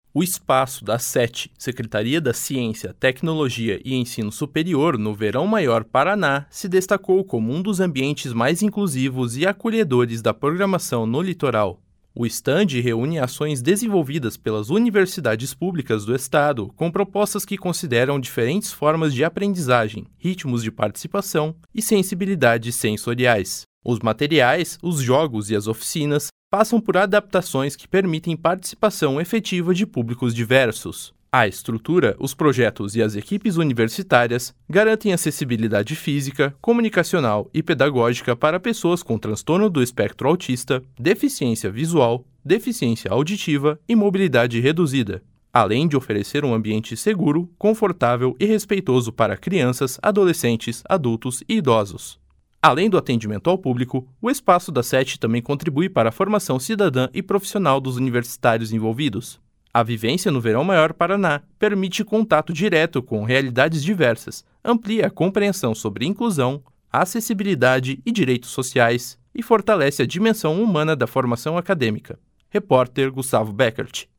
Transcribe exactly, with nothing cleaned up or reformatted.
O espaço da SETE, Secretaria da Ciência, Tecnologia e Ensino Superior, no Verão Maior Paraná, se destacou como um dos ambientes mais inclusivos e acolhedores da programação no litoral. O estande reúne ações desenvolvidas pelas universidades públicas do estado, com propostas que consideram diferentes formas de aprendizagem, ritmos de participação e sensibilidades sensoriais. Os materiais, os jogos e as oficinas passam por adaptações que permitem participação efetiva de públicos diversos. A estrutura, os projetos e as equipes universitárias garantem acessibilidade física, comunicacional e pedagógica para pessoas com transtorno do espectro autista, deficiência visual, deficiência auditiva e mobilidade reduzida, além de oferecer um ambiente seguro, confortável e respeitoso para crianças, adolescentes, adultos e idosos. Além do atendimento ao público, o espaço da SETE também contribui para a formação cidadã e profissional dos universitários envolvidos. A vivência no Verão Maior Paraná permite contato direto com realidades diversas, amplia a compreensão sobre inclusão, acessibilidade e direitos sociais e fortalece a dimensão humana da formação acadêmica. Repórter Gustavo Beckert.